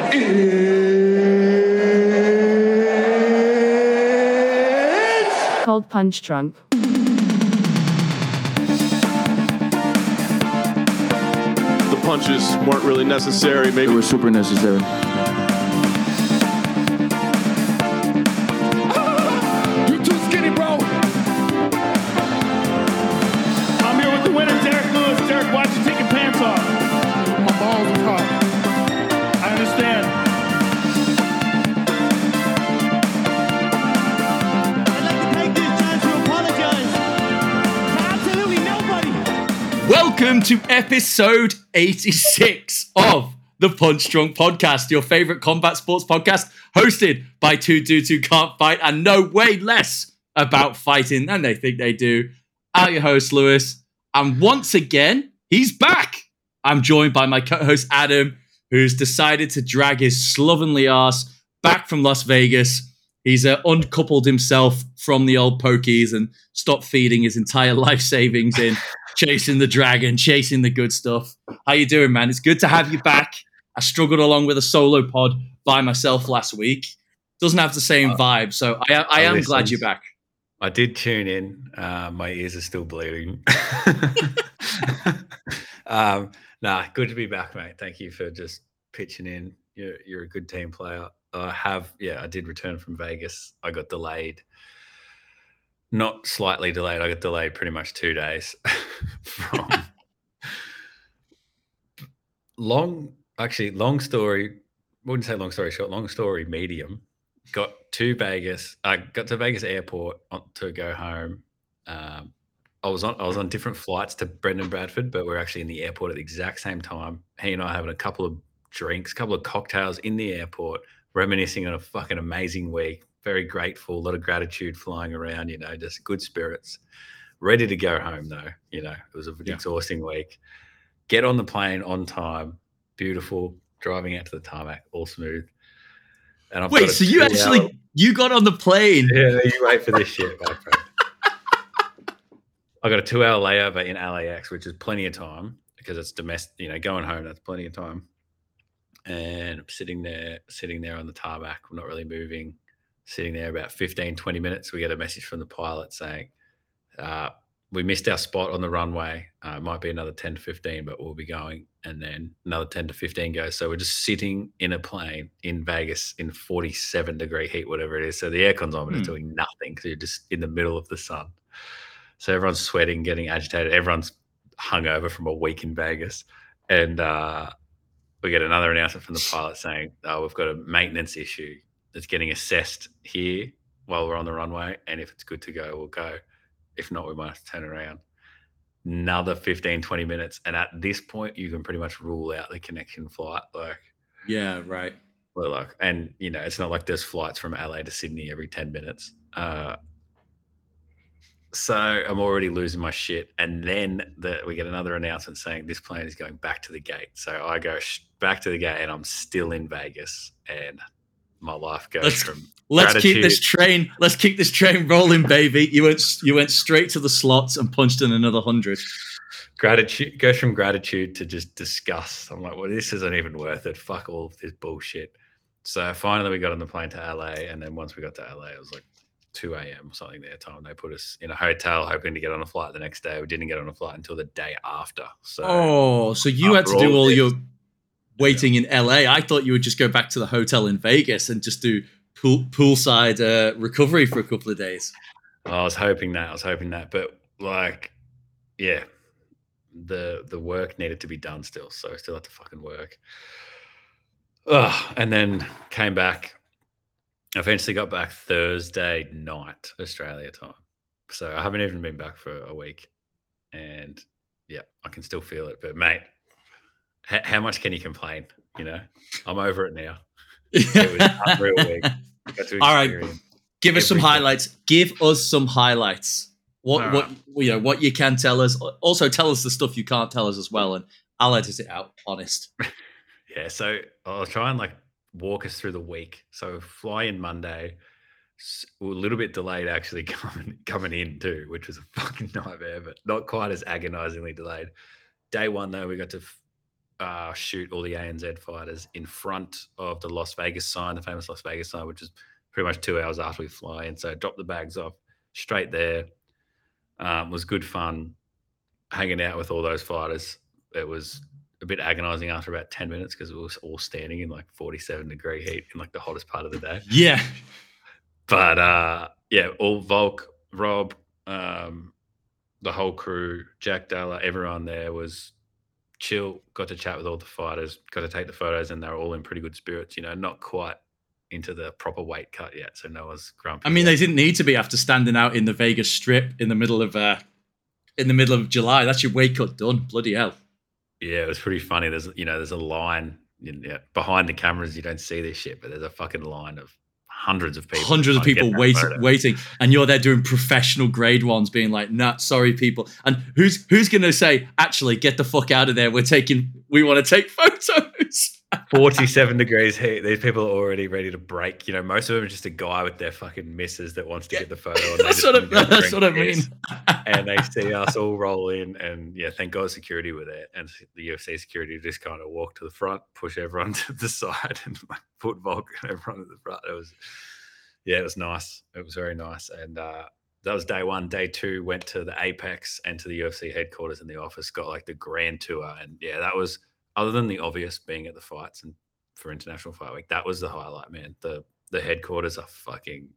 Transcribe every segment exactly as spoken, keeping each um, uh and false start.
It's called Punch Drunk. The punches weren't really necessary. Maybe they were super necessary. You're too skinny, bro. I'm here with the winner, Derek Lewis. Derek, why'd you take your pants off? My balls are hot. I understand. I'd like to take this chance to apologize to absolutely nobody. Welcome to episode eighty-six of the Punch Drunk Podcast, your favorite combat sports podcast, hosted by two dudes who can't fight and know way less about fighting than they think they do. I'm your host, Lewis, and once again, he's back. I'm joined by my co-host, Adam, who's decided to drag his slovenly ass back from Las Vegas. He's uh, uncoupled himself from the old pokies and stopped feeding his entire life savings in chasing the dragon, chasing the good stuff. How you doing, man? It's good to have you back. I struggled along with a solo pod by myself last week. Doesn't have the same vibe, so I, I am glad you're back. I did tune in. Uh, my ears are still bleeding. um, nah, good to be back, mate. Thank you for just pitching in. You're, you're a good team player. I have, yeah, I did return from Vegas. I got delayed. Not slightly delayed. I got delayed pretty much two days from long, actually, long story. Wouldn't say long story short, long story medium. Got to Vegas. I got to Vegas airport to go home. Um, I was on I was on different flights to Brendan Bradford, but we're actually in the airport at the exact same time. He and I having a couple of drinks, a couple of cocktails in the airport, reminiscing on a fucking amazing week. Very grateful, a lot of gratitude flying around, you know, just good spirits. Ready to go home though, you know, it was an yeah. exhausting week. Get on the plane on time, beautiful, driving out to the tarmac, all smooth. And I've Wait, so you actually, hour... you got on the plane? Yeah, you wait for this shit, my friend. I got a two hour layover in L A X, which is plenty of time because it's domestic, you know, going home, that's plenty of time. And I'm sitting there, sitting there on the tarmac, I'm not really moving. Sitting there about fifteen, twenty minutes, we get a message from the pilot saying, uh, we missed our spot on the runway. Uh, it might be another ten to fifteen, but we'll be going. And then another ten to fifteen goes. So we're just sitting in a plane in Vegas in forty-seven degree heat, whatever it is. So the aircon's on, but it's doing nothing because you're just in the middle of the sun. So everyone's sweating, getting agitated. Everyone's hungover from a week in Vegas. And uh, we get another announcement from the pilot saying, oh, we've got a maintenance issue. It's getting assessed here while we're on the runway, and if it's good to go, we'll go. If not, we might have to turn around. Another fifteen, twenty minutes, and at this point, you can pretty much rule out the connection flight. Like, yeah, right. Well, like, and you know, it's not like there's flights from L A to Sydney every ten minutes. Uh, so I'm already losing my shit, and then the, we get another announcement saying this plane is going back to the gate. So I go sh- back to the gate, and I'm still in Vegas, and my life goes let's, from let's gratitude. keep this train let's keep this train rolling, baby. You went you went straight to the slots and punched in another hundred. Gratitude goes from gratitude to just disgust. I'm like, well, this isn't even worth it. Fuck all of this bullshit. So finally we got on the plane to L A, and then once we got to L A, it was like two a.m. or something their time. They put us in a hotel hoping to get on a flight the next day. We didn't get on a flight until the day after. So Oh, so you had to do all, all your waiting in L A. I thought you would just go back to the hotel in Vegas and just do pool, poolside uh, recovery for a couple of days. I was hoping that. I was hoping that. But, like, yeah, the the work needed to be done still. So I still had to fucking work. Ugh, and then came back. Eventually got back Thursday night, Australia time. So I haven't even been back for a week. And, yeah, I can still feel it. But, mate, H- how much can you complain? You know, I'm over it now. It was unreal week. All right, give us some highlights. Give us some highlights. What right. what you know, what you can tell us. Also, tell us the stuff you can't tell us as well, and I'll edit it out. Honest. Yeah. So I'll try and like walk us through the week. So fly in Monday. We're a little bit delayed actually coming coming in too, which was a fucking nightmare, but not quite as agonizingly delayed. Day one though, we got to uh, shoot all the A N Z fighters in front of the Las Vegas sign, the famous Las Vegas sign, which is pretty much two hours after we fly in. So drop the bags off straight there. Um, was good fun hanging out with all those fighters. It was a bit agonizing after about ten minutes because we were all standing in like forty-seven degree heat in like the hottest part of the day. Yeah. But uh, yeah, all Volk, Rob, um, the whole crew, Jack Dalla, everyone there was chill. Got to chat with all the fighters, got to take the photos, and they were all in pretty good spirits. You know, not quite into the proper weight cut yet, so no one's grumpy. I mean, yet. they didn't need to be after standing out in the Vegas Strip in the middle of uh, in the middle of July. That's your weight cut done. Bloody hell. Yeah, it was pretty funny. There's you know, there's a line you know, behind the cameras. You don't see this shit, but there's a fucking line of hundreds of people, hundreds of trying to people get wait, that photo. waiting, and you're there doing professional grade ones, being like, "Nah, sorry, people." And who's who's going to say, "Actually, get the fuck out of there. We're taking. We want to take photos." forty-seven degrees heat. These people are already ready to break. You know, most of them are just a guy with their fucking missus that wants to get the photo. And they That's just what I, wanna go and that's drink what I mean. piss. And they see us all roll in, and yeah, thank God security were there, and the U F C security just kind of walk to the front, push everyone to the side, and like put Volk and everyone at the front. It was, yeah, it was nice. It was very nice, and uh, that was day one. Day two went to the Apex and to the U F C headquarters in the office. Got like the grand tour, and yeah, that was other than the obvious being at the fights and for International Fight Week, that was the highlight, man. The the headquarters are fucking.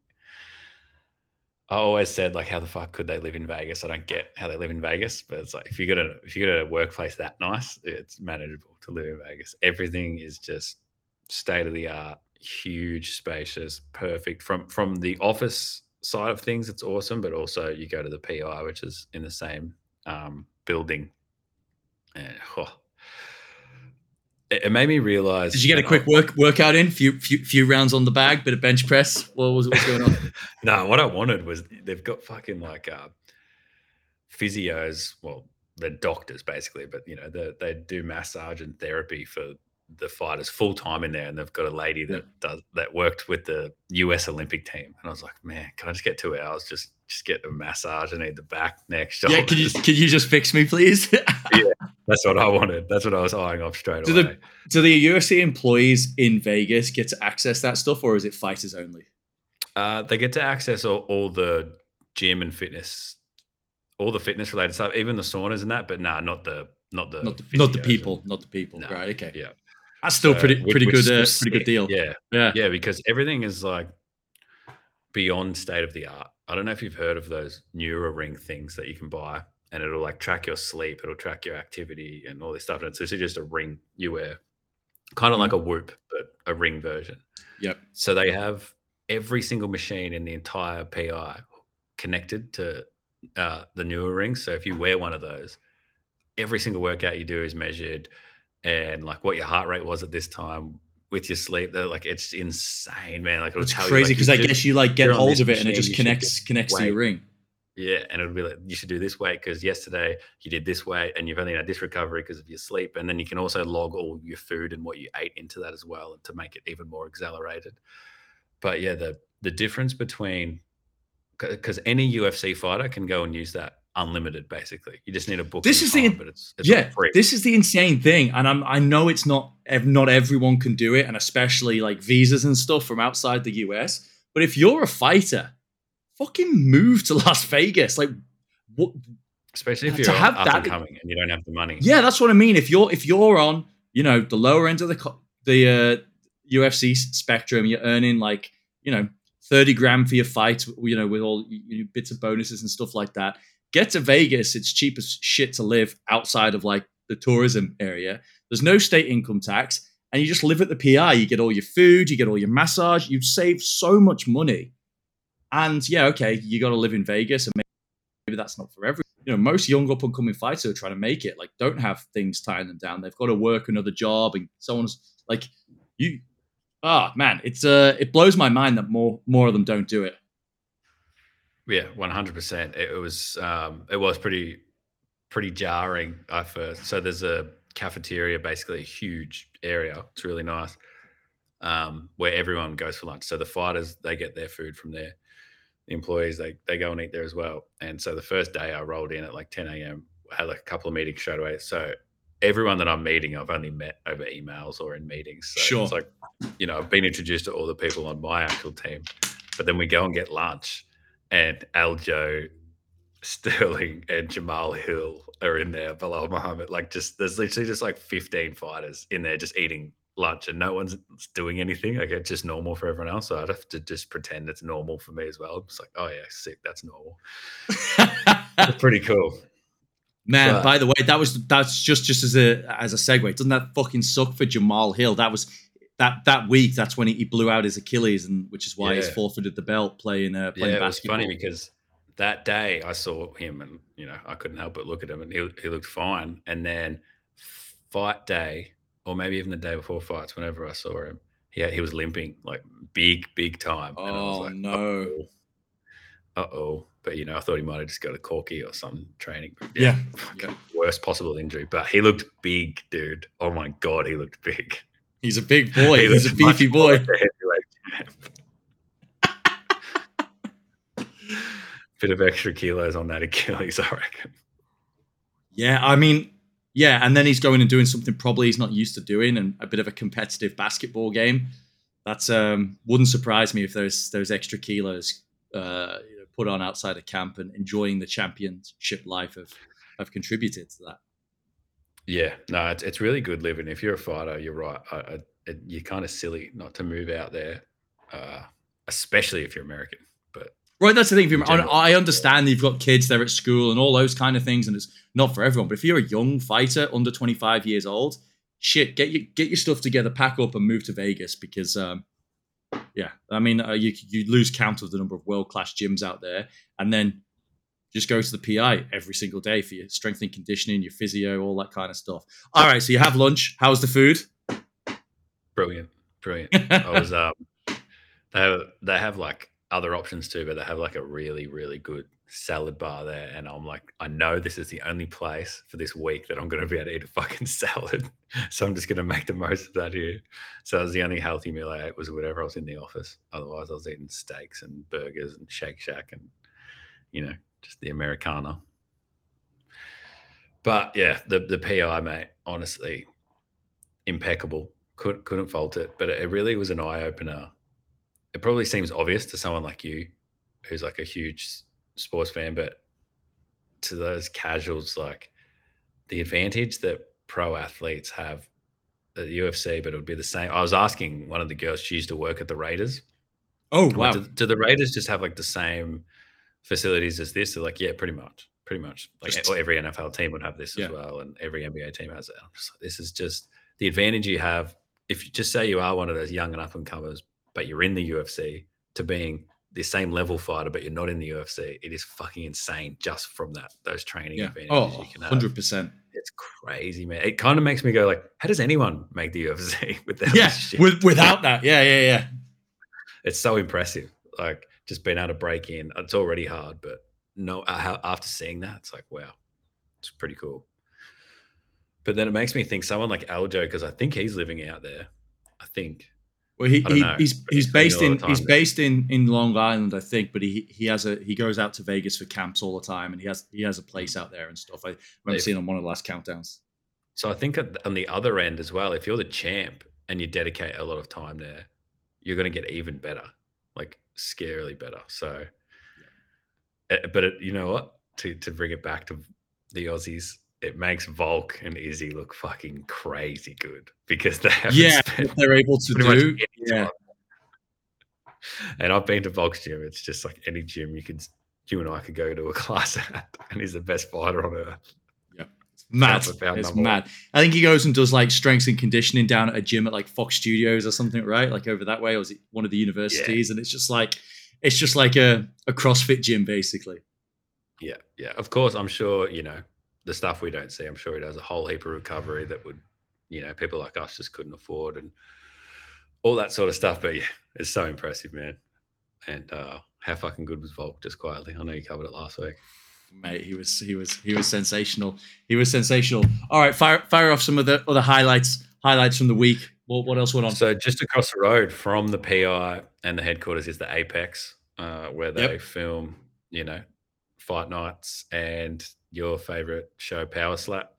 I always said, like, how the fuck could they live in Vegas? I don't get how they live in Vegas, but it's like if you got a if you got a workplace that nice, it's manageable to live in Vegas. Everything is just state of the art, huge, spacious, perfect. From from the office side of things, it's awesome, but also you go to the P I, which is in the same um, building, and oh, it, it made me realize. Did you get a quick work workout in? Few few few rounds on the bag, bit of bench press. What was what's going on? No, what I wanted was they've got fucking like uh, physios. Well, they're doctors basically, but you know they they do massage and therapy for the fighters full time in there, and they've got a lady that does that worked with the U S Olympic team. And I was like, man, can I just get two hours? Just just get a massage. I need the back, neck, shoulders. Yeah, can you can you just fix me, please? Yeah, that's what I wanted. That's what I was eyeing off straight do away. the do the U F C employees in Vegas get to access that stuff, or is it fighters only? Uh, they get to access all, all the gym and fitness, all the fitness related stuff, even the saunas and that. But nah, not the not the Not the, not the physios people, and- not the people. No, Right? Okay. Yeah, That's still So, pretty which- pretty which good. Uh, was pretty good sick. deal. Yeah, Yeah. yeah, because everything is like beyond state of the art. I don't know if you've heard of those Neuraring things that you can buy, and it'll like track your sleep, it'll track your activity and all this stuff. And it's just just a ring you wear, kind of like a Whoop, but a ring version. Yep. So they have every single machine in the entire P I connected to uh, the newer rings. So if you wear one of those, every single workout you do is measured, and like what your heart rate was at this time with your sleep. They're like, it's insane, man. Like it'll It's tell crazy you, because like, I you guess should- you like get you're on hold this of it and it machine, just you should connects get connects to your weight. ring. Yeah, and it'll be like, you should do this weight because yesterday you did this weight and you've only had this recovery because of your sleep. And then you can also log all your food and what you ate into that as well to make it even more accelerated. But yeah, the the difference between, because any U F C fighter can go and use that unlimited, basically. You just need a book. This is the- but it's, it's all Yeah, free. this is the insane thing, and I'm I know it's not ev- not everyone can do it, and especially like visas and stuff from outside the U S. But if you're a fighter, fucking move to Las Vegas. Like, what? Especially if to you're have up that- and coming and you don't have the money. Yeah, that's what I mean. If you're if you're on, you know, the lower end of the co- the uh, U F C spectrum, you're earning like, you know, thirty grand for your fight, you know, with all you know, bits of bonuses and stuff like that. Get to Vegas. It's cheap as shit to live outside of like the tourism area. There's no state income tax, and you just live at the P I. You get all your food, you get all your massage. You save so much money. And yeah, okay, you got to live in Vegas, and maybe that's not for everyone. You know, most young up and coming fighters are trying to make it, like, don't have things tying them down. They've got to work another job, and someone's like, you. Ah, man, it's uh, it blows my mind that more more of them don't do it. Yeah, one hundred percent. It was um, it was pretty pretty jarring at first. So there's a cafeteria, basically a huge area. It's really nice, um, where everyone goes for lunch. So the fighters, they get their food from there. The employees, they they go and eat there as well. And so the first day I rolled in at like ten a.m. I had like a couple of meetings straight away. So everyone that I'm meeting, I've only met over emails or in meetings. So Sure. it's like, you know, I've been introduced to all the people on my actual team, but then we go and get lunch, and Aljo, Sterling, and Jamal Hill are in there. Bilal Muhammad, like just there's literally just like fifteen fighters in there just eating lunch, and no one's doing anything. Like it's just normal for everyone else. So I'd have to just pretend it's normal for me as well. It's like, oh yeah, sick, that's normal. It's pretty cool. Man, But- by the way, that was that's just just as a as a segue. Doesn't that fucking suck for Jamal Hill? That was that that week. That's when he, he blew out his Achilles, and which is why he's Yeah. forfeited the belt playing uh, playing Yeah, it was basketball. funny because that day I saw him, and you know I couldn't help but look at him, and he he looked fine. And then fight day, or maybe even the day before fights, whenever I saw him, he he was limping like big big time. and I was Oh, like, no. uh oh. But you know I thought he might have just got a corky or some training. But Yeah. fucking worst possible injury. But he looked big, dude. Oh my god, he looked big. He's a big boy. He He's a looked much beefy more boy. like a heavyweight. Bit of extra kilos on that Achilles, I reckon. Yeah, I mean, yeah, and then he's going and doing something probably he's not used to doing, and a bit of a competitive basketball game. That's um wouldn't surprise me if there's there's extra kilos uh you know, put on outside of camp, and enjoying the championship life have have contributed to that. Yeah, no, it's it's really good living. If you're a fighter, you're right. I, I, it, you're kind of silly not to move out there, uh, especially if you're American. But Right, that's the thing. If you're, In general. I understand you've got kids there at school and all those kind of things, and it's not for everyone. But if you're a young fighter under twenty-five years old, shit, get your get your stuff together, pack up, and move to Vegas, because, um, yeah, I mean, uh, you you lose count of the number of world class gyms out there, and then just go to the P I every single day for your strength and conditioning, your physio, all that kind of stuff. All right, so you have lunch. How's the food? brilliant, brilliant. I was um, they have, they have like other options too, but they have like a really really good salad bar there, and I'm like, I know this is the only place for this week that I'm going to be able to eat a fucking salad, so I'm just going to make the most of that here. So that was the only healthy meal I ate, was whatever I was in the office. Otherwise, I was eating steaks and burgers and Shake Shack and you know just the Americana. But yeah, the the P I, mate, honestly, impeccable. Couldn't couldn't fault it. But it really was an eye opener. It probably seems obvious to someone like you, who's like a huge s- sports fan, but to those casuals, like the advantage that pro athletes have at the U F C, but it would be the same. I was asking one of the girls, she used to work at the Raiders. Oh, I'm like, wow. do, do the Raiders just have like the same facilities as this? They're like, yeah, pretty much, pretty much. Like Just- or every N F L team would have this Yeah. as well, and every N B A team has it. I'm just like, this is just the advantage you have if you just say you are one of those young and up and comers, but you're in the U F C, to being the same level fighter, but you're not in the U F C. It is fucking insane just from that those training Yeah. advantages Oh, you can have. one hundred percent. It's crazy, man. It kind of makes me go like, how does anyone make the U F C with that Yeah, shit? with, without that. Yeah, yeah, yeah. It's so impressive. Like just being able to break in. It's already hard, but no, uh, after seeing that, it's like, wow, it's pretty cool. But then it makes me think someone like Aljo, because I think he's living out there. I think. Well, he, I don't he know, he's but he's he's based spending a in lot of he's time there. based in in Long Island, I think, but he he has a he goes out to Vegas for camps all the time, and he has he has a place out there and stuff. I remember They've- seeing on one of the last countdowns. So I think at- on the other end as well, if you're the champ and you dedicate a lot of time there, you're going to get even better, like scarily better. So, uh, but it, you know what? To to bring it back to the Aussies, it makes Volk and Izzy look fucking crazy good because they haven't Yeah, spent what they're able to pretty much do. any Yeah, time. And I've been to Volk's gym. It's just like any gym you could, you and I could go to a class at, and he's the best fighter on earth. mad. for pound It's number mad. I think he goes and does like strength and conditioning down at a gym at like Fox Studios or something, right? Like over that way, or is it one of the universities? And it's just like it's just like a a CrossFit gym, basically. Yeah, yeah. Of course, I'm sure, you know, the stuff we don't see, I'm sure he does a whole heap of recovery that would, you know, people like us just couldn't afford and all that sort of stuff. But yeah, it's so impressive, man. And uh how fucking good was Volk, just quietly? I know you covered it last week. Mate, he was he was he was sensational. He was sensational. All right, fire fire off some of the other highlights highlights from the week. What what else went on? So just across the road from the P I and the headquarters is the Apex, uh, where they Yep. film, you know, fight nights and your favorite show, Power Slap.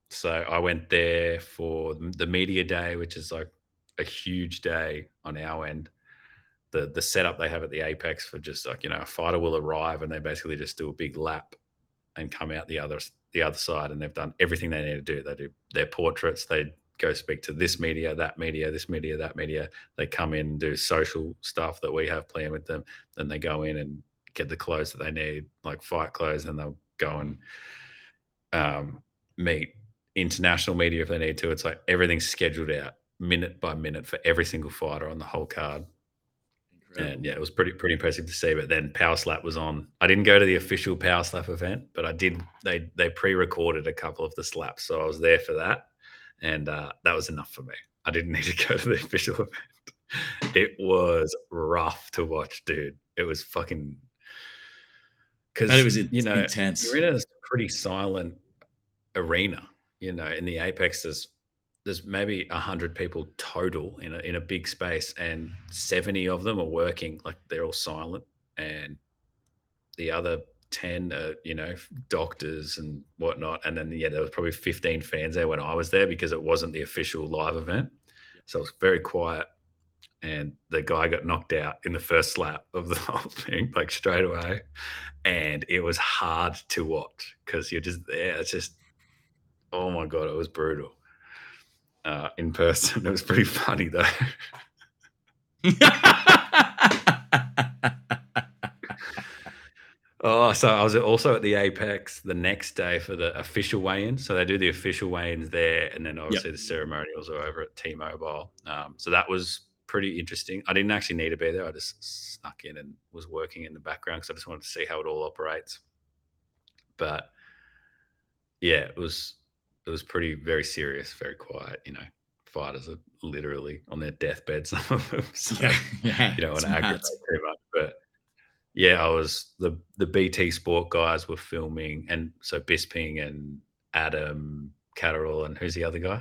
So I went there for the media day, which is like a huge day on our end. The the setup they have at the Apex for just like, you know, a fighter will arrive and they basically just do a big lap and come out the other the other side, and they've done everything they need to do. They do their portraits, they go speak to this media, that media, this media, that media. They come in and do social stuff that we have planned with them. Then they go in and get the clothes that they need, like fight clothes, and they'll go and um, meet international media if they need to. It's like everything's scheduled out minute by minute for every single fighter on the whole card. Incredible. And yeah, it was pretty pretty impressive to see. But then Power Slap was on. I didn't go to the official Power Slap event, but I did. They they pre-recorded a couple of the slaps, so I was there for that, and uh, that was enough for me. I didn't need to go to the official event. It was rough to watch, dude. It was fucking because it was you know intense. You're in a pretty silent arena. You know, in the Apex, there's there's maybe a hundred people total in a in a big space, and seventy of them are working. Like they're all silent, and the other ten are, you know, doctors and whatnot. And then yeah, there was probably fifteen fans there when I was there because it wasn't the official live event, so it was very quiet. And the guy got knocked out in the first slap of the whole thing, like straight away, and it was hard to watch because you're just there. It's just, oh my god, it was brutal. Uh, in person, it was pretty funny though. Oh, so I was also at the Apex the next day for the official weigh-in. So they do the official weigh-ins there, and then obviously yep. the ceremonials are over at T-Mobile. Um, so that was pretty interesting. I didn't actually need to be there. I just snuck in and was working in the background because I just wanted to see how it all operates. But yeah, it was it was pretty very serious, very quiet. You know, fighters are literally on their deathbed, some of them. So yeah, yeah, you don't want to aggravate too much. But yeah, I was the the B T Sport guys were filming, and so Bisping and Adam Catterall, and who's the other guy?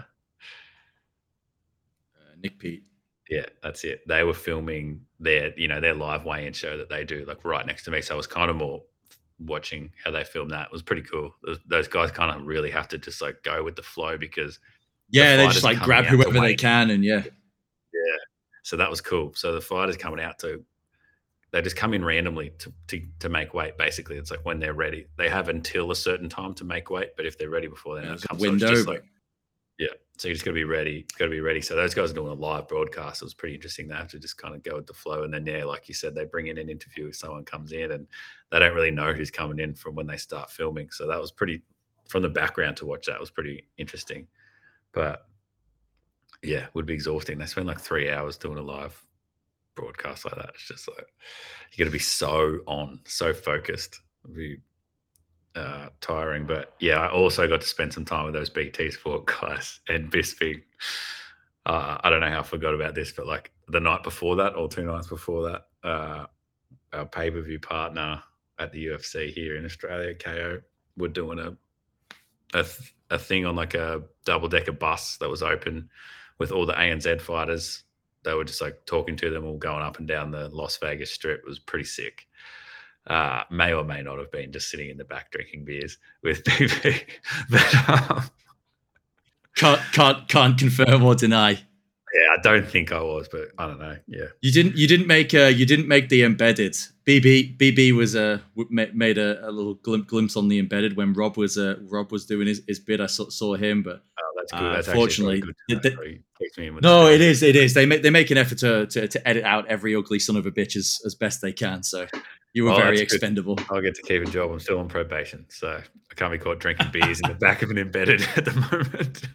Uh, Nick Pete. Yeah, that's it. They were filming their, you know, their live weigh-in show that they do like right next to me. So I was kind of more watching how they film that. It was pretty cool. Those, those guys kind of really have to just like go with the flow because yeah, the they just like grab whoever they can and yeah. Yeah. So that was cool. So the fighters coming out to, they just come in randomly to, to to make weight. Basically, it's like when they're ready. They have until a certain time to make weight, but if they're ready before then, yeah, it comes. Window. So it's just like, yeah, so you just got to be ready. Got to be ready. So those guys are doing a live broadcast. It was pretty interesting. They have to just kind of go with the flow, and then yeah, like you said, they bring in an interview if someone comes in, and they don't really know who's coming in from when they start filming. So that was pretty from the background to watch. That was pretty interesting, but yeah, it would be exhausting. They spend like three hours doing a live broadcast like that. It's just like you got to be so on, so focused. It'd be uh, tiring, but yeah, I also got to spend some time with those B T Sport guys and Bisping. Uh, I don't know how I forgot about this, but like the night before that, or two nights before that, uh, our pay-per-view partner at the U F C here in Australia, K O, were doing a a, a thing on like a double-decker bus that was open with all the A N Z fighters. They were just like talking to them all going up and down the Las Vegas Strip. It was pretty sick. Uh, may or may not have been just sitting in the back drinking beers with B B. But, um, can't, can't, can't confirm or deny. Yeah, I don't think I was, but I don't know. Yeah, you didn't. You didn't make. Uh, you didn't make the embedded. B B B B was uh, made a, a little glimpse, glimpse on the embedded when Rob was uh, Rob was doing his, his bid. I saw, saw him, but oh, that's good. Uh, that's fortunately, good they, they, no, it is. It is. They make they make an effort to, to to edit out every ugly son of a bitch as, as best they can. So you were oh, very expendable. I'll get to keep a job. I'm still on probation, so I can't be caught drinking beers in the back of an embedded at the moment.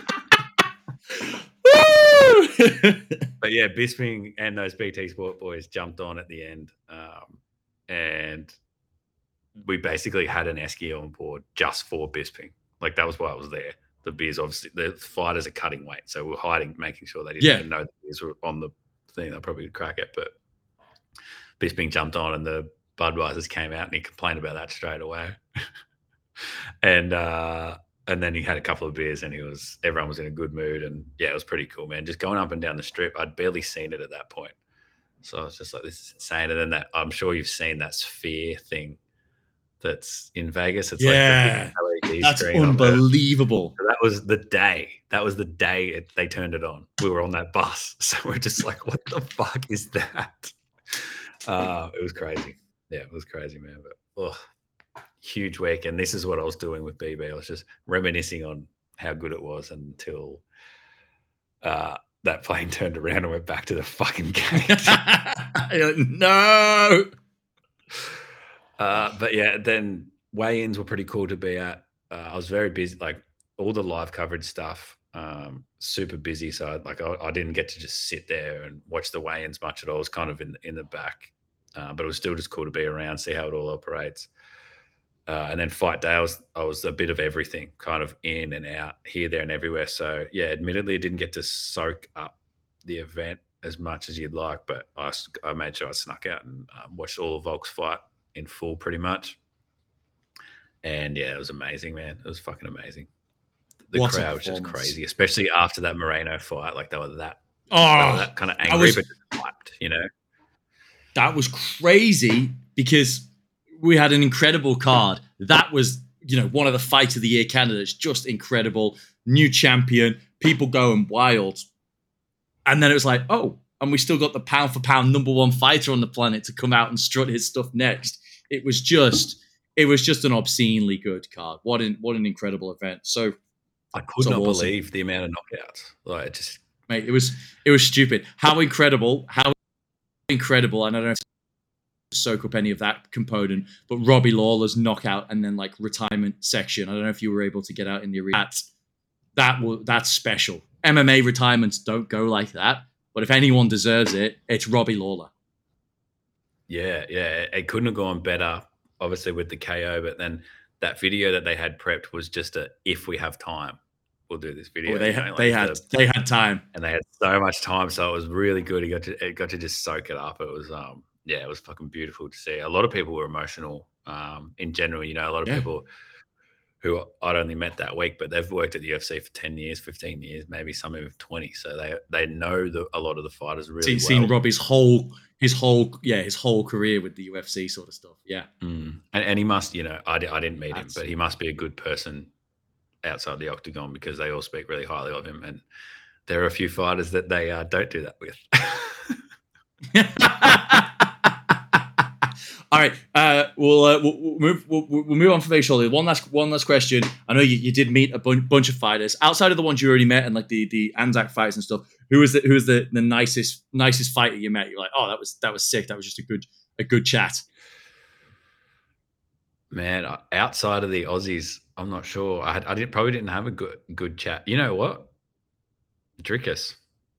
But yeah, Bisping and those B T Sport boys jumped on at the end, um, and we basically had an esky on board just for Bisping. Like that was why I was there. The beers, obviously, the fighters are cutting weight, so we're hiding, making sure they didn't yeah. even know the beers were on the thing. They probably would crack it, but Bisping jumped on, and the Budweisers came out, and he complained about that straight away. and uh, and then he had a couple of beers, and he was everyone was in a good mood, and yeah, it was pretty cool, man. Just going up and down the strip, I'd barely seen it at that point, so I was just like, this is insane. And then that, I'm sure you've seen that sphere thing that's in Vegas. It's Yeah, like the big L E D that's screen on there. unbelievable. So that was the day. That was the day it, they turned it on. We were on that bus, so we're just like, "What the fuck is that?" Uh, it was crazy. Yeah, it was crazy, man. But oh, huge week, and this is what I was doing with B B. I was just reminiscing on how good it was until uh, that plane turned around and went back to the fucking gate. No. Uh, but yeah, then weigh-ins were pretty cool to be at. Uh, I was very busy, like all the live coverage stuff, um, super busy. So I, like I, I didn't get to just sit there and watch the weigh-ins much at all. I was kind of in in the back, uh, but it was still just cool to be around, see how it all operates. Uh, and then fight day, I was, I was a bit of everything, kind of in and out, here, there, and everywhere. So yeah, admittedly, I didn't get to soak up the event as much as you'd like, but I, I made sure I snuck out and um, watched all of Volk's fight in full, pretty much. And yeah, it was amazing, man. It was fucking amazing. The What a crowd was just performance. crazy, especially after that Moreno fight. Like they were that, they Oh, were that kind of I angry, was- but just hyped, you know. that was crazy because we had an incredible card. That was, you know, one of the fight of the year candidates, just incredible. New champion, people going wild. And then it was like, oh, and we still got the pound for pound number one fighter on the planet to come out and strut his stuff next. It was just, it was just an obscenely good card. What an what an incredible event. So, I could So not awesome. believe the amount of knockouts. Like it just mate, it was it was stupid. How incredible, how incredible, and I don't know if to soak up any of that component, but Robbie Lawler's knockout and then like retirement section. I don't know if you were able to get out in the arena. That's that will that's special. M M A retirements don't go like that, but if anyone deserves it, it's Robbie Lawler. Yeah, yeah. It couldn't have gone better, obviously, with the K O. But then that video that they had prepped was just a if we have time, we'll do this video. Oh, they you had know, like they had the- they had time. and they had so much time, so it was really good. He got to it got to just soak it up. It was um yeah, it was fucking beautiful to see. A lot of people were emotional. Um, in general, you know, a lot of Yeah. people who I'd only met that week, but they've worked at the U F C for ten years, fifteen years, maybe some even twenty. So they they know the, a lot of the fighters really Seen, well. seen Robbie's whole his whole yeah his whole career with the U F C sort of stuff. Yeah. Mm. And, and he must, you know, I, di- I didn't meet him, That's- but he must be a good person outside the octagon because they all speak really highly of him. And there are a few fighters that they uh, don't do that with. All right, uh, we'll, uh, we'll we'll move we'll, we'll move on from very shortly. One last one last question. I know you, you did meet a bun- bunch of fighters outside of the ones you already met and like the the Anzac fights and stuff. Who was the who was the, the nicest nicest fighter you met? You're like, oh, that was that was sick. That was just a good a good chat. Man, uh, outside of the Aussies, I'm not sure. I, had, I didn't probably didn't have a good good chat. You know what? Drickus.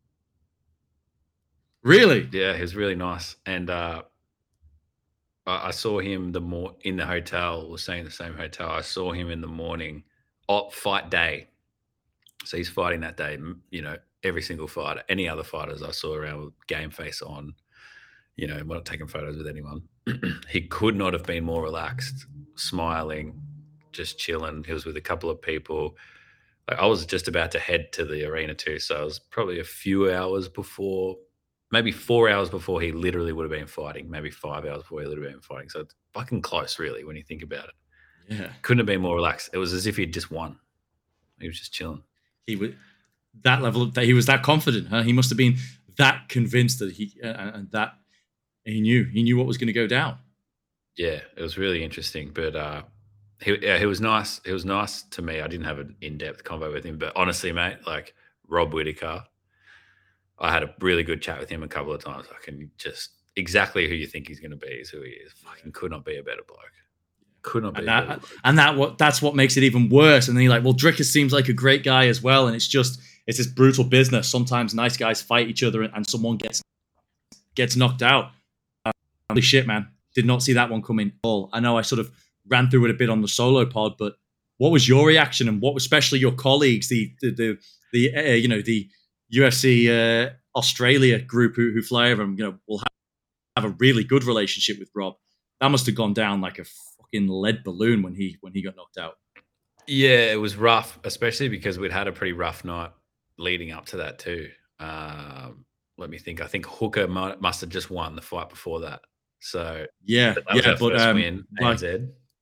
Really? Yeah, he was really nice. And uh, I, I saw him the more in the hotel. We're staying in the same hotel. I saw him in the morning, op fight day. So he's fighting that day. m- You know, every single fighter, any other fighters I saw around with game face on. You know, we're not taking photos with anyone. He could not have been more relaxed, smiling, just chilling. He was with a couple of people. Like I was just about to head to the arena too, so I was probably a few hours before, maybe four hours before he literally would have been fighting, maybe five hours before he would have been fighting. So it's fucking close, really, when you think about it. Yeah. Couldn't have been more relaxed. It was as if he'd just won. He was just chilling. He was that level of, that he was that confident. Huh? He must have been that convinced that he uh, and that he knew he knew what was going to go down. Yeah, it was really interesting. But uh, he, yeah, he was nice. He was nice to me. I didn't have an in-depth convo with him, but honestly, mate, like Rob Whittaker, I had a really good chat with him a couple of times. I can just exactly who you think he's going to be is who he is. Fucking could not be a better bloke. Could not be And a better that, bloke. and that what that's what makes it even worse. And then you're like, well, Drickus seems like a great guy as well. And it's just it's this brutal business. Sometimes nice guys fight each other, and, and someone gets gets knocked out. Uh, holy shit, man! Did not see that one coming at all. I know I sort of ran through it a bit on the solo pod, but what was your reaction, and what, especially your colleagues, the the the, the uh, you know the U F C uh, Australia group who who fly over, and you know will have, have a really good relationship with Rob. That must have gone down like a fucking lead balloon when he when he got knocked out. Yeah, it was rough, especially because we'd had a pretty rough night leading up to that too. Um, let me think. I think Hooker might, must have just won the fight before that. So Yeah, that was yeah, our but first um, win, like, A N Z.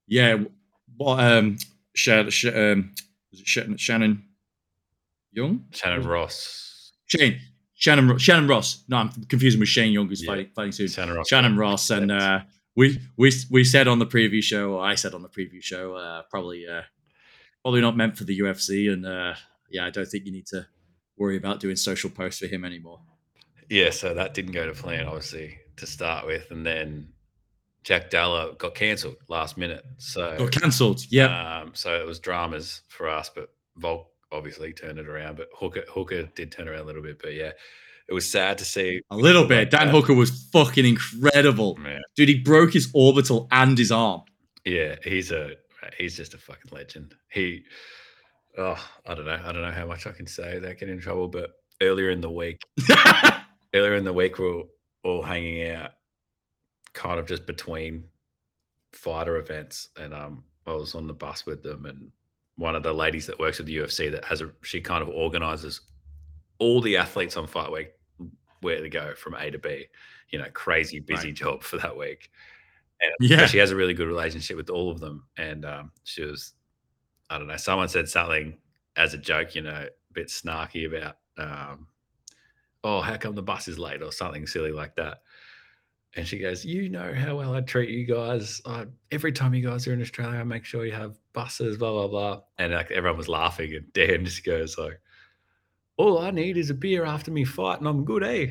yeah, what um, Shannon, um, was it Shannon, Shannon Young? Shannon Ross. Shane, Shannon, Shannon Ross. No, I'm confusing with Shane Young, who's Yeah. fighting, fighting soon. Shannon Ross. Shannon Ross, and uh, we we we said on the preview show, or I said on the preview show, uh, probably uh, probably not meant for the U F C, and uh, yeah, I don't think you need to worry about doing social posts for him anymore. Yeah, so that didn't go to plan, obviously, to start with, and then Jack Dalla got cancelled last minute. So Got cancelled. Yeah, um, so it was dramas for us, but Volk obviously turned it around. But Hooker Hooker did turn around a little bit. But yeah, it was sad to see a little bit. Dan that. Hooker was fucking incredible, Man. dude. He broke his orbital and his arm. Yeah, he's a he's just a fucking legend. He, oh, I don't know, I don't know how much I can say without getting in trouble. But earlier in the week, earlier in the week, we we're all hanging out, kind of just between fighter events, and um, I was on the bus with them, and one of the ladies that works at the U F C that has a she kind of organizes all the athletes on Fight Week where to go from A to B. You know, crazy busy right. job for that week. And yeah, she has a really good relationship with all of them. And um, she was, I don't know, someone said something as a joke, you know, a bit snarky about, um, oh, how come the bus is late or something silly like that. And she goes, you know how well I treat you guys. Uh, every time you guys are in Australia, I make sure you have buses, blah, blah, blah. And like everyone was laughing. And Dan just goes like, all I need is a beer after me fight and I'm good, eh?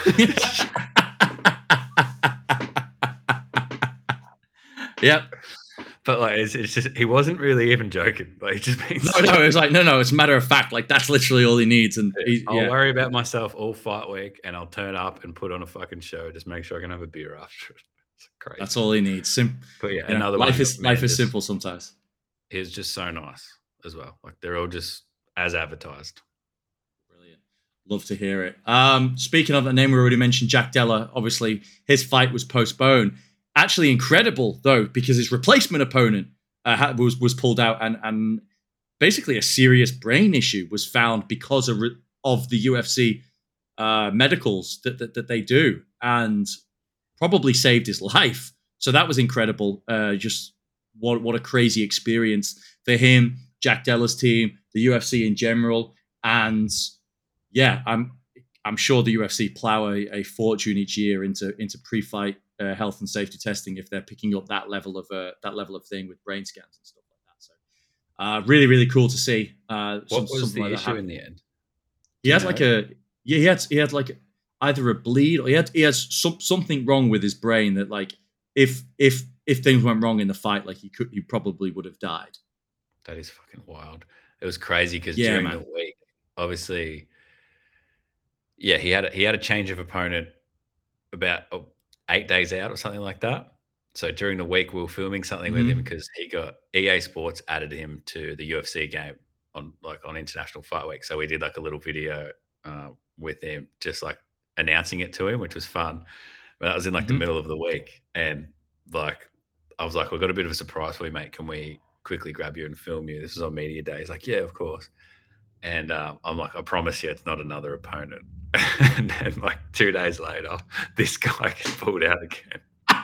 Yep. But like, it's, it's just, he wasn't really even joking. Like, he just means no, no, it was like, no, no, it's a matter of fact. Like, that's literally all he needs. And he, I'll yeah. worry about myself all fight week and I'll turn up and put on a fucking show. Just make sure I can have a beer after it. It's crazy. That's all he needs. Sim- but yeah, you know, another life one, is man, life is just, simple sometimes. He's just so nice as well. Like, they're all just as advertised. Brilliant. Love to hear it. Um, speaking of that name, we already mentioned Jack Della. Obviously, his fight was postponed. Actually incredible, though, because his replacement opponent uh, was was pulled out, and and basically a serious brain issue was found because of, of the U F C uh, medicals that, that that they do, and probably saved his life. So that was incredible. Uh, just what what a crazy experience for him, Jack Della's team, the U F C in general, and yeah, I'm I'm sure the U F C plow a, a fortune each year into into pre-fight uh, health and safety testing if they're picking up that level of uh, that level of thing with brain scans and stuff like that. So, uh, really, really cool to see. Uh, what some, was the like issue in the end? He had like a yeah, he had he had like either a bleed or he had he has some, something wrong with his brain that like if if if things went wrong in the fight, like he could he probably would have died. That is fucking wild. It was crazy because yeah, during man. the week, obviously. Yeah, he had a, he had a change of opponent about oh, eight days out or something like that. So during the week, we were filming something Mm-hmm. with him because he got E A Sports added him to the U F C game on like on International Fight Week. So we did like a little video uh, with him, just like announcing it to him, which was fun. But that was in like Mm-hmm. the middle of the week, and like I was like, "We've got a bit of a surprise for you, mate. Can we quickly grab you and film you?" This is on media day. He's like, "Yeah, of course." And um, I'm like, "I promise you, it's not another opponent." And then like two days later, this guy gets pulled out again.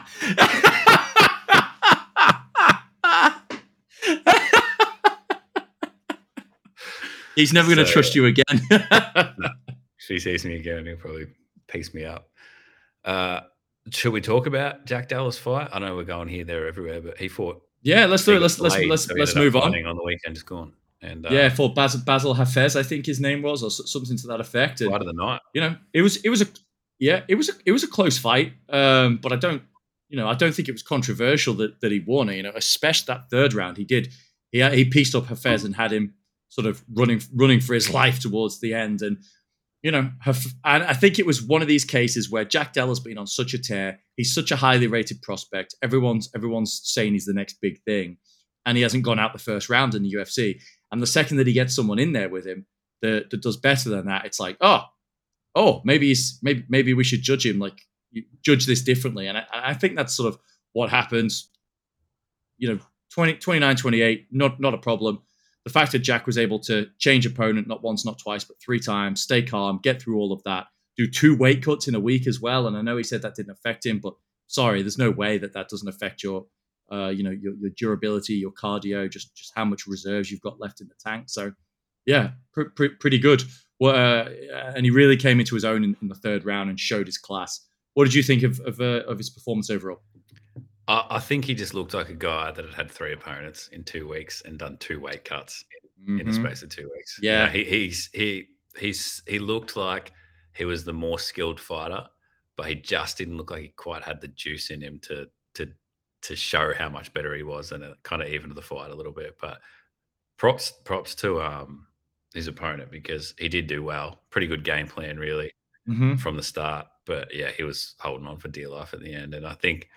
He's never going to So, trust you again. no, if he sees me again, he'll probably piece me up. Uh, should we talk about Jack Dalla's fight? I know we're going here, there, everywhere, but he fought. Yeah, let's do he it. got Let's let's delayed, let's so he let's ended up move on. fighting on the weekend, just gone. And uh, Yeah, for Basil Basil Hafez, I think his name was, or s- something to that effect. And, fight of the night. you know, it was it was a yeah, it was a, it was a close fight. Um, but I don't, you know, I don't think it was controversial that that he won. You know, especially that third round, he did. He he pieced up Hafez and had him sort of running running for his life towards the end. And you know, Haf- and I think it was one of these cases where Jack Della's been on such a tear. He's such a highly rated prospect. Everyone's everyone's saying he's the next big thing, and he hasn't gone out the first round in the U F C. And the second that he gets someone in there with him that, that does better than that, it's like, oh, oh, maybe he's maybe maybe we should judge him like judge this differently. And I, I think that's sort of what happens. You know, twenty, twenty-nine, twenty-eight, not not a problem. The fact that Jack was able to change opponent not once, not twice, but three times, stay calm, get through all of that, do two weight cuts in a week as well. And I know he said that didn't affect him, but sorry, there's no way that that doesn't affect your uh, you know, your, your durability, your cardio, just just how much reserves you've got left in the tank. So, yeah, pr- pr- pretty good. Well, uh, and he really came into his own in, in the third round and showed his class. What did you think of of, uh, of his performance overall? I, I think he just looked like a guy that had had three opponents in two weeks and done two weight cuts in, mm-hmm. in the space of two weeks. Yeah, you know, he, he's he he's he looked like he was the more skilled fighter, but he just didn't look like he quite had the juice in him to to to show how much better he was, and it kind of evened the fight a little bit. But props props to um his opponent, because he did do well. Pretty good game plan, really, mm-hmm. from the start. But yeah, he was holding on for dear life at the end. And I think,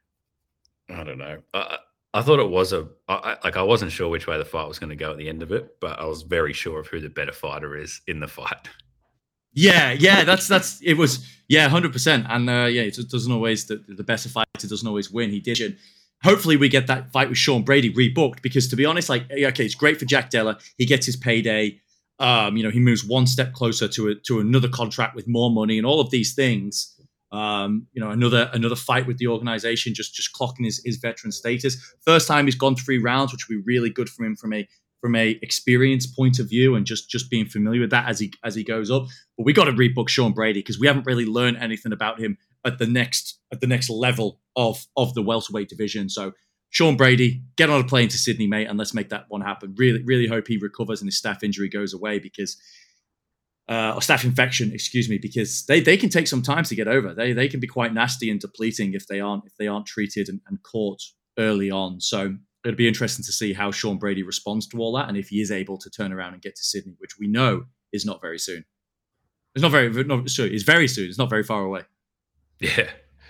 I don't know, I, I thought it was a, I, like I wasn't sure which way the fight was going to go at the end of it, but I was very sure of who the better fighter is in the fight. Yeah, yeah, that's, that's, it was, yeah, one hundred percent. And uh, yeah, it doesn't always, the, the best fighter doesn't always win. He did. Hopefully we get that fight with Sean Brady rebooked, because to be honest, like, okay, it's great for Jack Della. He gets his payday. Um, you know, he moves one step closer to a, to another contract with more money and all of these things. Um, you know, another another fight with the organization, just just clocking his, his veteran status. First time he's gone three rounds, which would be really good for him from a from a experience point of view, and just just being familiar with that as he as he goes up. But we got to rebook Sean Brady, because we haven't really learned anything about him at the next at the next level of of the welterweight division. So Sean Brady, get on a plane to Sydney, mate, and let's make that one happen. Really, really hope he recovers and his staph injury goes away, because, uh, or staph infection, excuse me, because they, they can take some time to get over. They they can be quite nasty and depleting if they aren't if they aren't treated and, and caught early on. So it'll be interesting to see how Sean Brady responds to all that, and if he is able to turn around and get to Sydney, which we know is not very soon. It's not very not soon. It's very soon. It's not very far away. Yeah,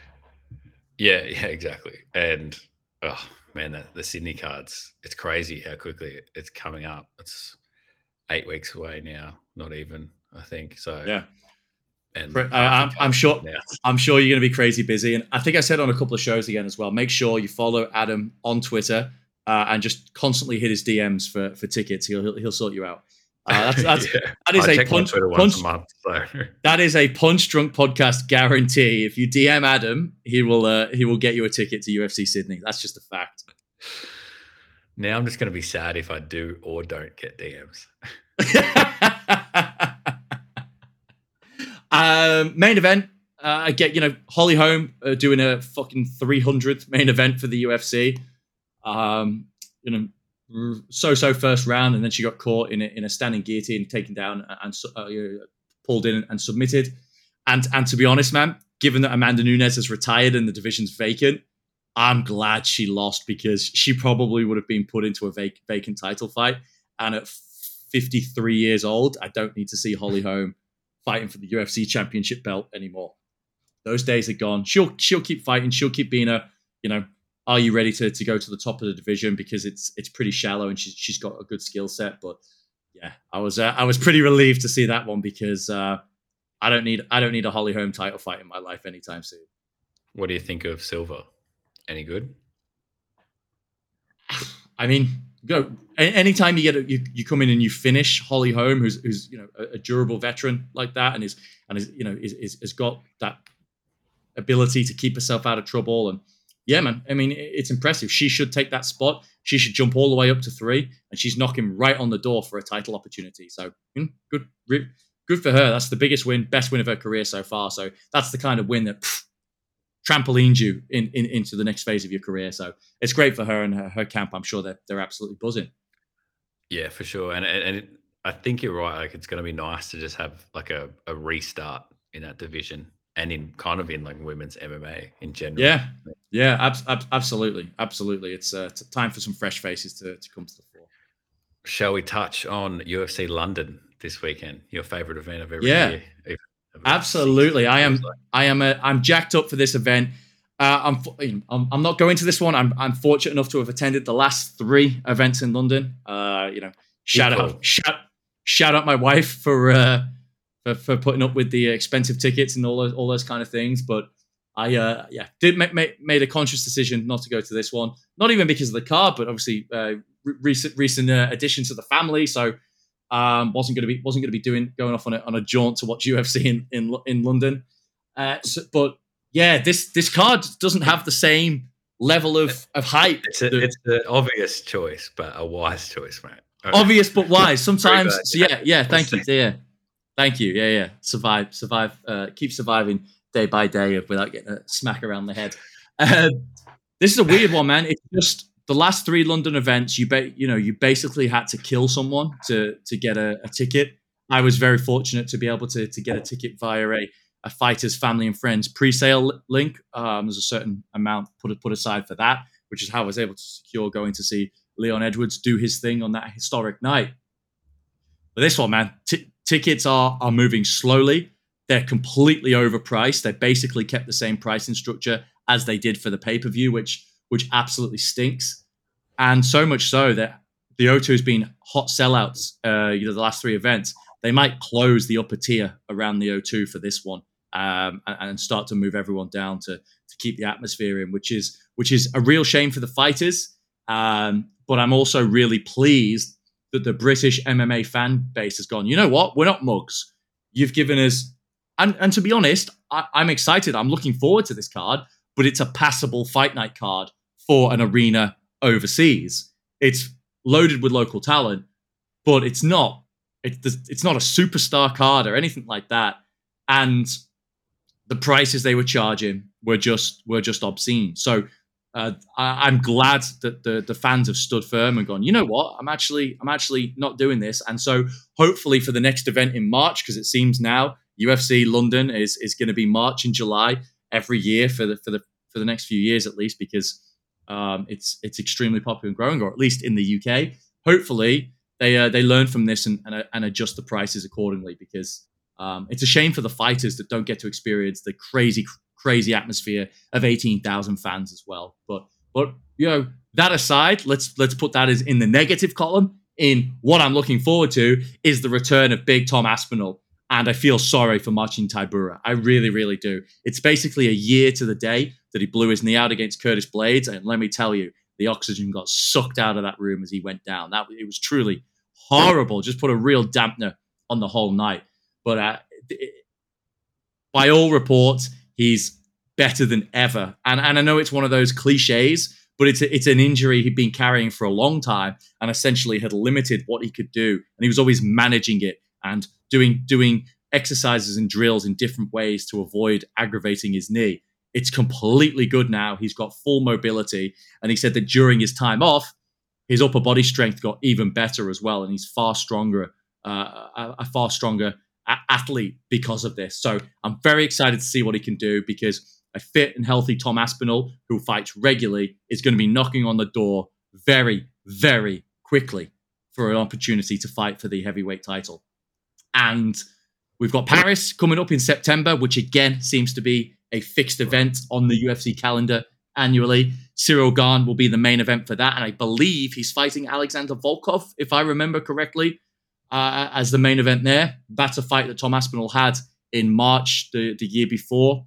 yeah, yeah, exactly, and. Oh man, the, the Sydney cards, it's crazy how quickly it's coming up. It's eight weeks away now, not even, I think. So yeah. And uh, I'm, I'm sure now. I'm sure you're going to be crazy busy. And I think I said on a couple of shows again as well, make sure you follow Adam on Twitter uh, and just constantly hit his D Ms for, for tickets. He'll, he'll he'll sort you out. Uh, that's, that's, yeah. That is I a punch, punch a month, so. That is a Punch Drunk podcast guarantee. If you D M Adam, he will uh, he will get you a ticket to U F C Sydney. That's just a fact. Now I'm just going to be sad if I do or don't get D Ms. um, main event. Uh, I get you know Holly Holm uh, doing a fucking three hundredth main event for the U F C. Um, you know. So-so first round, and then she got caught in a, in a standing guillotine, taken down and uh, pulled in and submitted. And and to be honest, man, given that Amanda Nunes has retired and the division's vacant, I'm glad she lost, because she probably would have been put into a vac- vacant title fight. And at fifty-three years old, I don't need to see Holly Holm fighting for the U F C championship belt anymore. Those days are gone. She'll she'll keep fighting. She'll keep being a, you know, are you ready to, to go to the top of the division, because it's it's pretty shallow and she's she's got a good skill set. But yeah, I was uh, I was pretty relieved to see that one, because uh, I don't need I don't need a Holly Holm title fight in my life anytime soon. What do you think of Silva? Any good? I mean, go anytime you get a, you you come in and you finish Holly Holm, who's who's you know a, a durable veteran like that, and is and is you know is, is has got that ability to keep herself out of trouble. And yeah, man, I mean, it's impressive. She should take that spot. She should jump all the way up to three, and she's knocking right on the door for a title opportunity. So you know, good, good for her. That's the biggest win, best win of her career so far. So that's the kind of win that pff, trampolines you in, in, into the next phase of your career. So it's great for her and her, her camp. I'm sure that they're, they're absolutely buzzing. Yeah, for sure. And and it, I think you're right. Like, it's going to be nice to just have like a, a restart in that division, and in kind of in like women's M M A in general. Yeah, yeah, ab- ab- absolutely, absolutely. It's uh, t- time for some fresh faces to, to come to the fore. Shall we touch on U F C London this weekend? Your favorite event of every yeah. year. Yeah, absolutely. I am. Like. I am. A, I'm jacked up for this event. Uh, I'm, I'm. I'm not going to this one. I'm. I'm fortunate enough to have attended the last three events in London. Uh, you know, shout Equal. out, shout, shout out my wife for. Uh, For, for putting up with the expensive tickets and all those, all those kind of things. But I, uh, yeah, did make, make made a conscious decision not to go to this one. Not even because of the card, but obviously uh, re- recent recent uh, addition to the family. So um, wasn't going to be wasn't going to be doing going off on a on a jaunt to watch U F C in in, in London. Uh, so, but yeah, this this card doesn't have the same level of, of hype. It's, a, that, it's an obvious choice, but a wise choice, mate. Okay. Obvious but wise. Sometimes, bad, so yeah. yeah, yeah. Thank you, yeah, thank you, yeah, yeah. Survive, survive. Uh, keep surviving day by day without getting a smack around the head. Uh, this is a weird one, man. It's just the last three London events. You ba- you know, you basically had to kill someone to to get a, a ticket. I was very fortunate to be able to to get a ticket via a, a fighter's family and friends pre-sale link. Um, there's a certain amount put put aside for that, which is how I was able to secure going to see Leon Edwards do his thing on that historic night. But this one, man, t- tickets are are moving slowly. They're completely overpriced. They basically kept the same pricing structure as they did for the pay-per-view, which which absolutely stinks. And so much so that the O two has been hot sellouts, uh, you know, the last three events. They might close the upper tier around the O two for this one um, and, and start to move everyone down to, to keep the atmosphere in, which is which is a real shame for the fighters. Um, but I'm also really pleased that the British M M A fan base has gone, you know what? We're not mugs. You've given us... And, and to be honest, I, I'm excited. I'm looking forward to this card, but it's a passable fight night card for an arena overseas. It's loaded with local talent, but it's not it's it's not a superstar card or anything like that. And the prices they were charging were just were just obscene. So uh, I, I'm glad that the the fans have stood firm and gone, you know what? I'm actually I'm actually not doing this. And so hopefully for the next event in March, because it seems now U F C London is is going to be March and July every year for the for the for the next few years at least, because um, it's it's extremely popular and growing, or at least in the U K. Hopefully they uh, they learn from this and, and and adjust the prices accordingly, because um, it's a shame for the fighters that don't get to experience the crazy crazy atmosphere of eighteen thousand fans as well. But but you know, that aside, let's let's put that as in the negative column. In what I'm looking forward to is the return of Big Tom Aspinall. And I feel sorry for Marcin Tybura. I really, really do. It's basically a year to the day that he blew his knee out against Curtis Blades. And let me tell you, the oxygen got sucked out of that room as he went down. That It was truly horrible. Just put a real dampener on the whole night. But uh, it, by all reports, he's better than ever. And, and I know it's one of those cliches, but it's a, it's an injury he'd been carrying for a long time and essentially had limited what he could do. And he was always managing it and doing doing exercises and drills in different ways to avoid aggravating his knee. It's completely good now. He's got full mobility. And he said that during his time off, his upper body strength got even better as well. And he's far stronger, uh, a, a far stronger a- athlete because of this. So I'm very excited to see what he can do, because a fit and healthy Tom Aspinall, who fights regularly, is going to be knocking on the door very, very quickly for an opportunity to fight for the heavyweight title. And we've got Paris coming up in September, which again seems to be a fixed event on the U F C calendar annually. Cyril Gane will be the main event for that. And I believe he's fighting Alexander Volkov, if I remember correctly, uh, as the main event there. That's a fight that Tom Aspinall had in March the, the year before,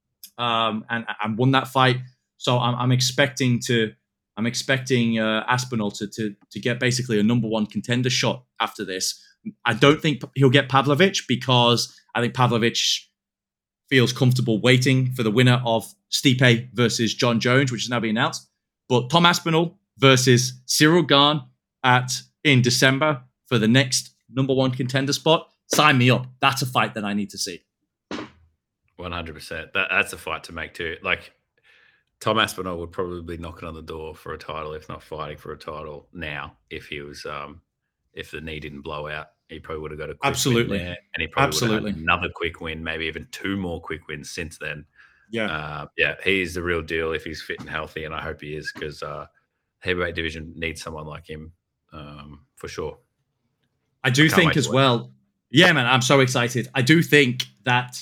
um, and, and won that fight. So I'm, I'm expecting to I'm expecting uh, Aspinall to, to to get basically a number one contender shot after this. I don't think he'll get Pavlovich, because I think Pavlovich feels comfortable waiting for the winner of Stipe versus John Jones, which is now being announced. But Tom Aspinall versus Cyril Gane at in December for the next number one contender spot. Sign me up. That's a fight that I need to see. one hundred percent. That, that's a fight to make too. Like, Tom Aspinall would probably be knocking on the door for a title, if not fighting for a title now, if he was, um, if the knee didn't blow out. He probably would have got a quick Absolutely. win there, and he probably Absolutely. would have had another quick win, maybe even two more quick wins since then. Yeah. Uh, yeah, he's the real deal if he's fit and healthy, and I hope he is, because uh, heavyweight division needs someone like him um, for sure. I do I can't think wait as to watch. well. Yeah, man, I'm so excited. I do think that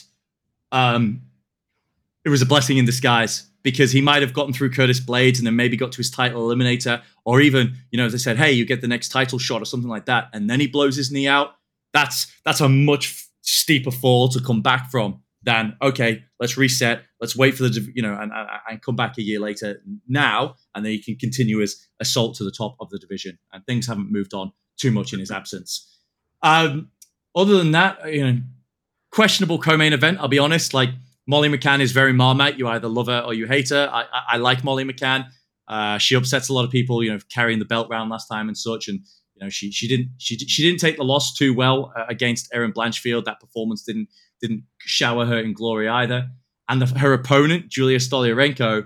um, it was a blessing in disguise, because he might have gotten through Curtis Blades and then maybe got to his title eliminator, or even, you know, they said, hey, you get the next title shot or something like that, and then he blows his knee out. That's that's a much steeper fall to come back from than, okay, let's reset, let's wait for the, you know, and, and, and come back a year later now, and then he can continue his assault to the top of the division. And things haven't moved on too much in his absence. Um, other than that, you know, questionable co-main event, I'll be honest. Like, Molly McCann is very Marmite. You either love her or you hate her. I, I, I like Molly McCann. Uh, she upsets a lot of people, you know, carrying the belt round last time and such. And you know, she she didn't she she didn't take the loss too well uh, against Erin Blanchfield. That performance didn't didn't shower her in glory either. And the, her opponent, Julia Stoliarenko.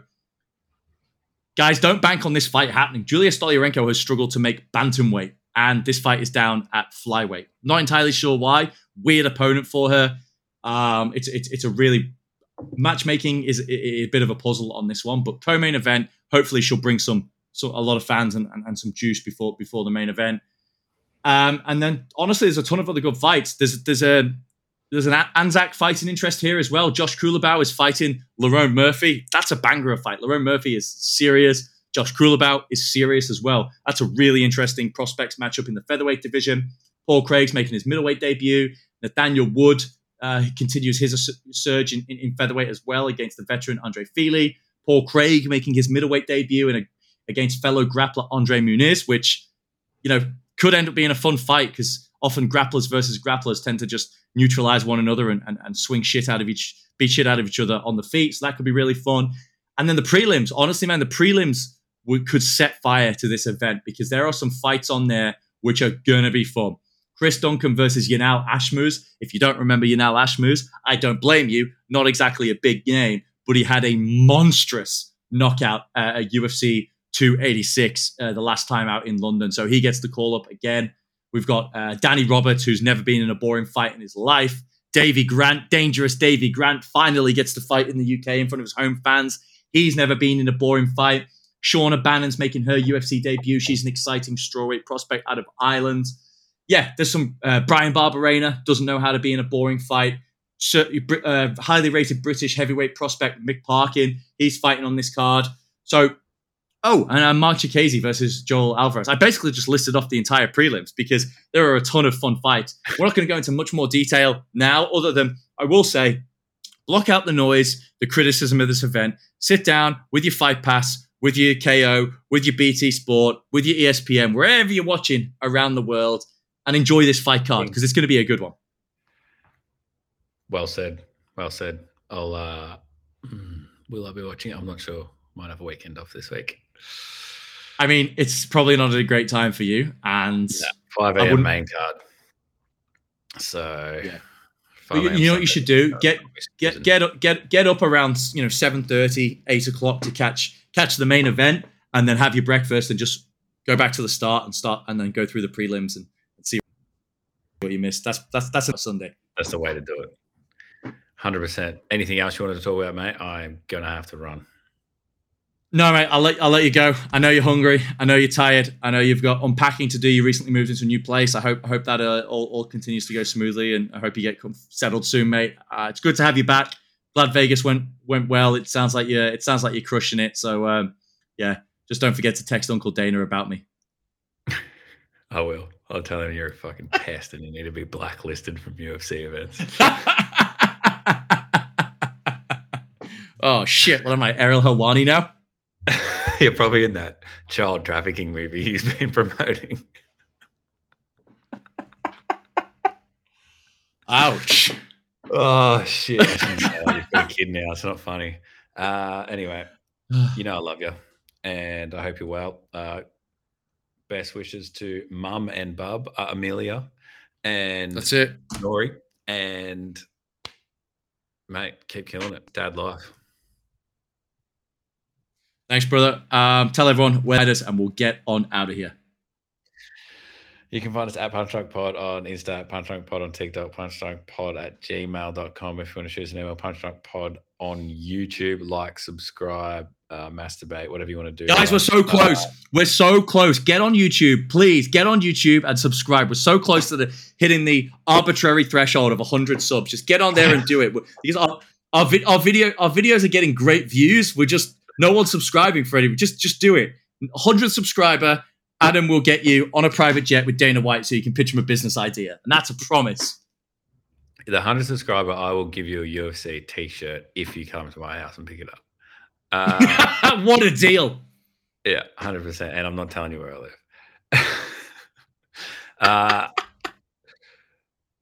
Guys, don't bank on this fight happening. Julia Stoliarenko has struggled to make bantamweight, and this fight is down at flyweight. Not entirely sure why. Weird opponent for her. Um, it's it's it's a really matchmaking is a, a bit of a puzzle on this one, but co-main event. Hopefully, she'll bring some, some a lot of fans and, and, and some juice before before the main event. Um, and then, honestly, there's a ton of other good fights. There's there's a there's an Anzac fighting interest here as well. Josh Kulabau is fighting Lerone Murphy. That's a banger of fight. Lerone Murphy is serious. Josh Kulabau is serious as well. That's a really interesting prospects matchup in the featherweight division. Paul Craig's making his middleweight debut. Nathaniel Wood uh, continues his surge in, in, in featherweight as well against the veteran Andre Fili. Paul Craig making his middleweight debut in a, against fellow grappler Andre Muniz, which, you know, could end up being a fun fight because often grapplers versus grapplers tend to just neutralize one another and, and, and swing shit out of each, beat shit out of each other on the feet. So that could be really fun. And then the prelims, honestly, man, the prelims would, could set fire to this event because there are some fights on there which are going to be fun. Chris Duncan versus Yanal Ashmouz. If you don't remember Yanal Ashmouz, I don't blame you. Not exactly a big name, but he had a monstrous knockout uh, at U F C two eighty-six uh, the last time out in London. So he gets the call up again. We've got uh, Danny Roberts, who's never been in a boring fight in his life. Davy Grant, dangerous Davy Grant, finally gets to fight in the U K in front of his home fans. He's never been in a boring fight. Shauna Bannon's making her U F C debut. She's an exciting strawweight prospect out of Ireland. Yeah, there's some uh, Brian Barberena, doesn't know how to be in a boring fight. Certainly, uh, highly rated British heavyweight prospect Mick Parkin, he's fighting on this card. So, oh, and uh, Mark Chikese versus Joel Alvarez. I basically just listed off the entire prelims because there are a ton of fun fights. We're not going to go into much more detail now, other than I will say, block out the noise, the criticism of this event. Sit down with your Fight Pass, with your K O, with your B T Sport, with your E S P N, wherever you're watching around the world, and enjoy this fight card because it's going to be a good one. Well said. Well said. I'll, uh, will I be watching it? I'm not sure. Might have a weekend off this week. I mean, it's probably not a great time for you. And yeah, five a.m. main card. So, yeah. But you, you know what you should do? Get get get up, get get up around, you know, seven thirty, eight o'clock to catch catch the main event, and then have your breakfast and just go back to the start and start and then go through the prelims and, and see what you missed. That's that's that's a Sunday. That's the way to do it. one hundred percent. Anything else you wanted to talk about, mate? I'm gonna have to run. No, mate, I'll let, I'll let you go. I know you're hungry. I know you're tired. I know you've got unpacking to do. You recently moved into a new place. I hope I hope that uh, all, all continues to go smoothly, and I hope you get settled soon, mate. Uh, it's good to have you back. Glad Vegas went went well. It sounds like you're it sounds like you're crushing it. So um, yeah, just don't forget to text Uncle Dana about me. I will. I'll tell him you're a fucking pest and you need to be blacklisted from U F C events. Oh shit! What am I, Ariel Helwani now? You're probably in that child trafficking movie he's been promoting. Ouch. Oh, shit. Oh, you've got a kid now. It's not funny. Uh, anyway, you know I love you, and I hope you're well. Uh, best wishes to Mum and Bub, uh, Amelia, and that's it, Nori. And, mate, keep killing it. Dad life. Thanks, brother. Um, tell everyone where it is, and we'll get on out of here. You can find us at Punch Drunk Pod on Insta, Punch Drunk Pod on TikTok, Punch Drunk Pod at gmail dot com. If you want to shoot us an email, Punch Drunk Pod on YouTube. Like, subscribe, uh, masturbate, whatever you want to do. Guys, we're so close. Uh, we're so close. Get on YouTube. Please get on YouTube and subscribe. We're so close to the hitting the arbitrary threshold of one hundred subs. Just get on there and do it. Because our, our, our, video, our videos are getting great views. We're just... No one's subscribing for any. Just, just do it. one hundred subscriber. Adam will get you on a private jet with Dana White so you can pitch him a business idea. And that's a promise. The one hundred subscriber, I will give you a U F C t-shirt if you come to my house and pick it up. Uh, what a deal. Yeah, one hundred percent. And I'm not telling you where I live. uh,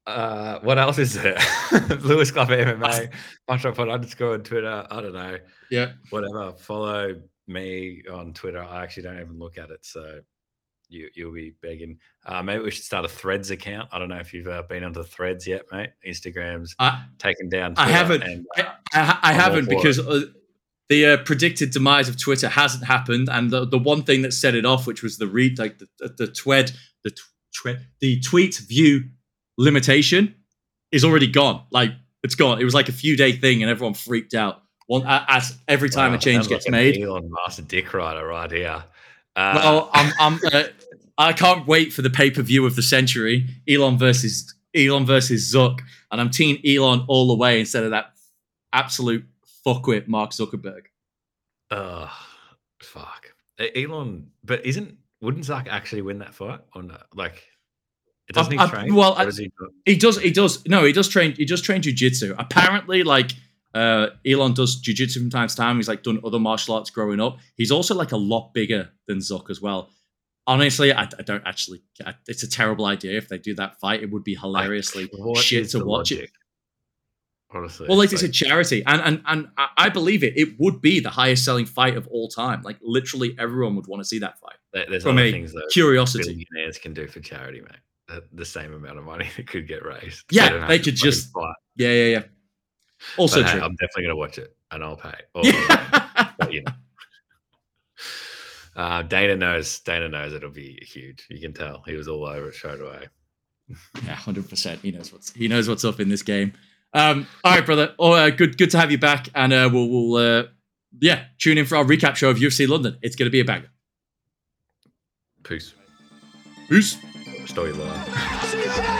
Uh, what else is there? Lewis Club M M A, Punch Drunk Pod underscore on Twitter. I don't know. Yeah. Whatever. Follow me on Twitter. I actually don't even look at it, so you you'll be begging. Uh, maybe we should start a Threads account. I don't know if you've uh, been onto Threads yet, mate. Instagram's I, taken down. I Twitter haven't. and, I, I, I haven't all for because uh, the uh, predicted demise of Twitter hasn't happened, and the, the one thing that set it off, which was the read, like the the, the twed, the tw- the tweet view limitation, is already gone. Like it's gone. It was like a few day thing, and everyone freaked out. One as every time Wow, a change sounds gets like an made. Elon Master Dick Rider right here. Uh, Well, I'm, I'm uh, I can't wait for the pay per view of the century, Elon versus Elon versus Zuck, and I'm team Elon all the way instead of that absolute fuckwit Mark Zuckerberg. Oh, fuck. E- Elon, but isn't wouldn't Zuck actually win that fight or no? Like, it doesn't he I- I- train? well, Or I- does he not? He does. He does. No, he does train. He does train jujitsu. Apparently, like uh, Elon does jujitsu from time to time. He's like done other martial arts growing up. He's also like a lot bigger than Zuck as well. Honestly, I, I don't actually. I, it's a terrible idea if they do that fight. It would be hilariously Like, what shit is to the watch it. logic? Honestly, Well, like it's it's a charity, and and and I- I believe it. It would be the highest selling fight of all time. Like literally, everyone would want to see that fight there- there's from other a things that curiosity. billionaires can do for charity, mate. The, the same amount of money that could get raised. Yeah, don't have they to could fucking just- fight. Yeah, yeah, yeah. Also But, hey, true. I'm definitely gonna watch it, and I'll pay. Or, Yeah. but, you know. Uh, Dana knows. Dana knows it'll be huge. You can tell he was all over it straight away. Yeah, hundred percent. He knows what's he knows what's up in this game. Um, all right, brother. Oh, uh, good, good to have you back, and uh, we'll, we'll uh, yeah, tune in for our recap show of U F C London. It's going to be a banger. Peace. Peace. Storyline. She said